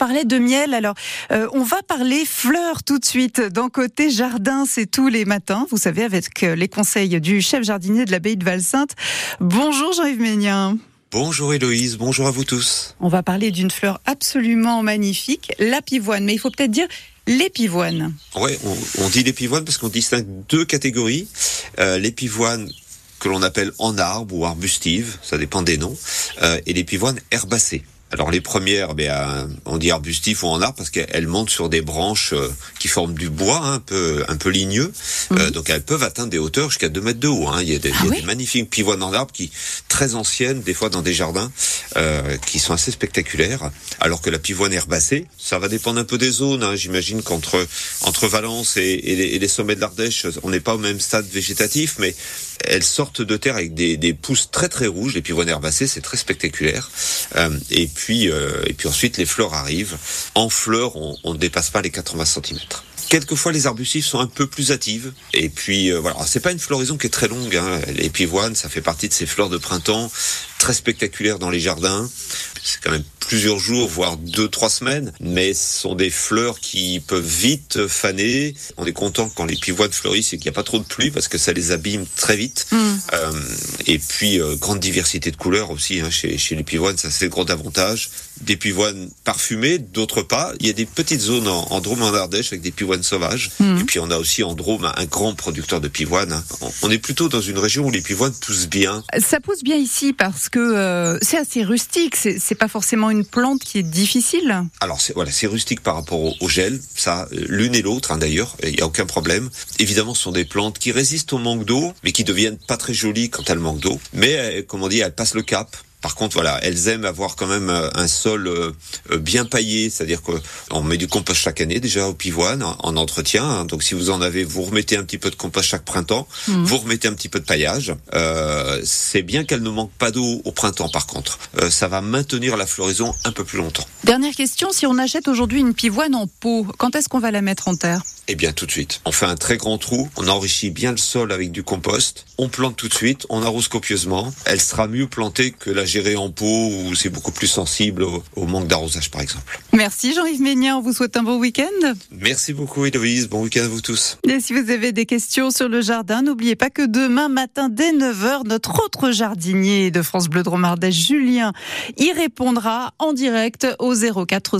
parlais de miel. Alors, on va parler fleurs tout de suite. Dans Côté Jardin, c'est tous les matins. Vous savez, avec les conseils du chef jardinier de l'abbaye de Valsainte. Bonjour Jean-Yves Ménien. Bonjour Héloïse, bonjour à vous tous. On va parler d'une fleur absolument magnifique, la pivoine. Mais il faut peut-être dire les pivoines. Ouais, on dit les pivoines parce qu'on distingue deux catégories. Les pivoines que l'on appelle en arbre ou arbustives, ça dépend des noms, et les pivoines herbacées. Alors les premières, on dit arbustif ou en arbre parce qu'elles montent sur des branches qui forment du bois un peu ligneux. Donc elles peuvent atteindre des hauteurs jusqu'à 2 mètres de haut. Il y a des magnifiques pivoines en arbre très anciennes, des fois dans des jardins, qui sont assez spectaculaires. Alors que la pivoine herbacée, ça va dépendre un peu des zones. J'imagine qu'entre Valence et les sommets de l'Ardèche, on n'est pas au même stade végétatif, mais elles sortent de terre avec des pousses très très rouges. Les pivoines herbacées, c'est très spectaculaire. Et puis ensuite, les fleurs arrivent. En fleurs, on ne dépasse pas les 80 cm. Quelquefois, les arbustifs sont un peu plus hâtives. Et puis, voilà. C'est pas une floraison qui est très longue. Les pivoines, ça fait partie de ces fleurs de printemps très spectaculaires dans les jardins. C'est quand même plusieurs jours, voire 2-3 semaines. Mais ce sont des fleurs qui peuvent vite faner. On est content quand les pivoines fleurissent et qu'il n'y a pas trop de pluie parce que ça les abîme très vite. Et puis, grande diversité de couleurs aussi chez les pivoines. Ça, c'est le gros avantage. Des pivoines parfumées, d'autres pas. Il y a des petites zones en Drôme, en Ardèche, avec des pivoines sauvages. Et puis, on a aussi en Drôme un grand producteur de pivoines. On est plutôt dans une région où les pivoines poussent bien. Ça pousse bien ici parce que c'est assez rustique. C'est pas forcément une plante qui est difficile. Alors, c'est rustique par rapport au gel. Ça, l'une et l'autre, d'ailleurs. Il n'y a aucun problème. Évidemment, ce sont des plantes qui résistent au manque d'eau, mais qui deviennent pas très jolies quand elles manquent d'eau. Mais, comme on dit, elles passent le cap. Par contre, elles aiment avoir quand même un sol bien paillé, c'est-à-dire qu'on met du compost chaque année déjà aux pivoines en entretien. Donc, si vous en avez, vous remettez un petit peu de compost chaque printemps, vous remettez un petit peu de paillage. C'est bien qu'elles ne manquent pas d'eau au printemps, par contre. Ça va maintenir la floraison un peu plus longtemps. Dernière question, si on achète aujourd'hui une pivoine en pot, quand est-ce qu'on va la mettre en terre ? Eh bien, tout de suite. On fait un très grand trou, on enrichit bien le sol avec du compost, on plante tout de suite, on arrose copieusement. Elle sera mieux plantée que la gérer en pot où c'est beaucoup plus sensible au manque d'arrosage, par exemple. Merci Jean-Yves Ménien, on vous souhaite un bon week-end. Merci beaucoup Héloïse, bon week-end à vous tous. Et si vous avez des questions sur le jardin, n'oubliez pas que demain matin dès 9h, notre autre jardinier de France Bleu Drôme Ardèche, Julien, y répondra en direct au 04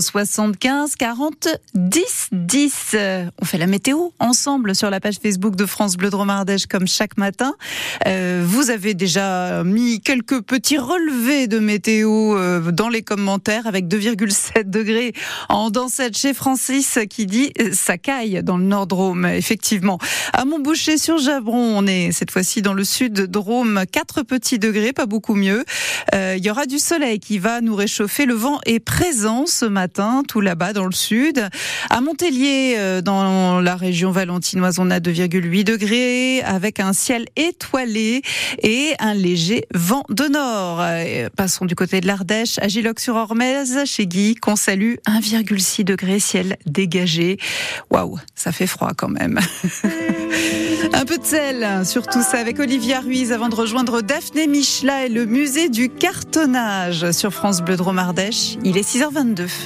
75 40 10 10. On fait la météo ensemble sur la page Facebook de France Bleu Drôme Ardèche comme chaque matin. Vous avez déjà mis quelques petits relevés de météo dans les commentaires avec 2,7 degrés en Dancette chez Francis qui dit ça caille dans le Nord Drôme, effectivement. À Montboucher sur Javron, on est cette fois-ci dans le Sud Drôme, 4 petits degrés, pas beaucoup mieux. Il y aura du soleil qui va nous réchauffer. Le vent est présent ce matin, tout là-bas dans le Sud. À Montélier, dans la région valentinoise, on a 2,8 degrés avec un ciel étoilé et un léger vent de nord. Passons du côté de l'Ardèche, à Giloc-sur-Ormez, chez Guy, qu'on salue, 1,6 degré, ciel dégagé. Waouh, ça fait froid quand même. Un peu de sel, sur tout ça, avec Olivia Ruiz, avant de rejoindre Daphné Michela et le musée du cartonnage sur France Bleu Drôme Ardèche. Il est 6h22.